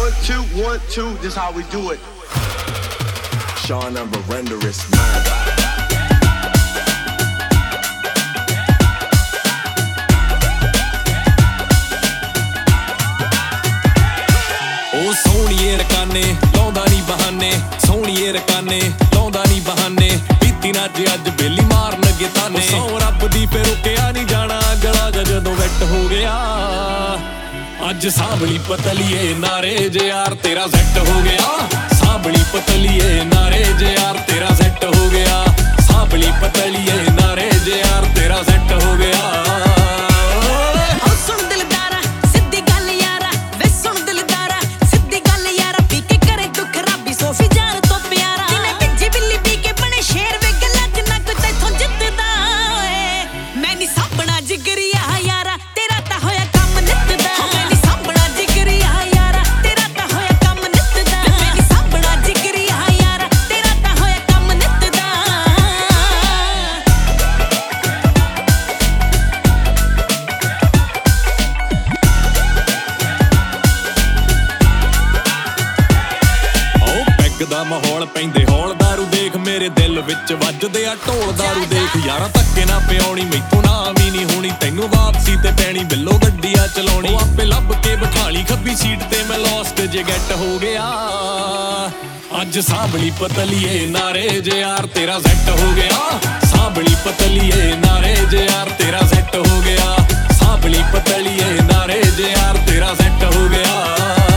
1 2, this how we do it. Sean of a renderist man. ਉਹ ਸੋਹਣੀਏ ਰਕਾਨੇ ਲਾਉਂਦਾ ਨੀ ਬਹਾਨੇ, ਸੋਹਣੀਏ ਰਕਾਨੇ ਲਾਉਂਦਾ ਨੀ ਬਹਾਨੇ, ਪੀਤੀ ਨਾ ਅੱਜ ਬੇਲੀ ਮਾਰਨ ਗੇ ਤਾਨੇ। ਸੌ ਰੱਬ ਦੀ ਫੇਰ ਰੁਕਿਆ ਨੀ ਜਾਣਾ ਗਲਾ ਜਦੋਂ ਵੈਟ ਹੋ ਗਿਆ। ਅੱਜ ਸਾਂਭਲੀ ਪਤਲੀਏ ਨਾਰੇ ਜੇ ਯਾਰ ਤੇਰਾ ਸੈੱਟ ਹੋ ਗਿਆ। ਸਾਂਭਲੀ ਪਤਲੀਏ ਨਾਰੇ ਜੇ ਯਾਰ ਤੇਰਾ ਸੈੱਟ ਹੋ ਗਿਆ। ਸਾਂਭਲੀ ਪਤਲੀਏ ਨਾਰੇ ਜੇ ਯਾਰ ਤੇਰਾ ਸੈੱਟ ਹੋ ਗਿਆ। ਦਾ ਮਾਹੌਲ ਪੈਂਦੇ ਹੌਲ ਦਾਰੂ ਦੇਖ ਮੇਰੇ ਦਿਲ ਵਿੱਚ ਵੱਜਦੇ ਆ ਢੋਲ ਦਾਰੂ ਦੇਖ। ਯਾਰਾਂ ਧੱਕੇ ਨਾ ਪਿਆਉਣੀ ਮੈਥੋਂ ਨਾ ਵੀ ਨਹੀਂ ਹੋਣੀ, ਤੈਨੂੰ ਵਾਪਸੀ ਤੇ ਪੈਣੀ ਬਿੱਲੋ ਗੱਡੀ ਆ ਚਲਾਉਣੀ। ਉਹ ਆਪੇ ਲੱਭ ਕੇ ਬਿਠਾਲੀ ਖੱਬੀ ਸੀਟ ਤੇ ਮੈਂ ਲੋਸਟ ਜੇ ਗੈਟ ਹੋ ਗਿਆ। ਅੱਜ ਸਾਂਭਲੀ ਪਤਲੀਏ ਨਾਰੇ ਜੇ ਯਾਰ ਤੇਰਾ ਸੈੱਟ ਹੋ ਗਿਆ। ਸਾਂਭਲੀ ਪਤਲੀਏ ਨਾਰੇ ਜੇ ਯਾਰ ਤੇਰਾ ਸੈੱਟ ਹੋ ਗਿਆ। ਸਾਂਭਲੀ ਪਤਲੀਏ ਨਾਰੇ ਜੇ ਯਾਰ ਤੇਰਾ ਸੈੱਟ ਹੋ ਗਿਆ।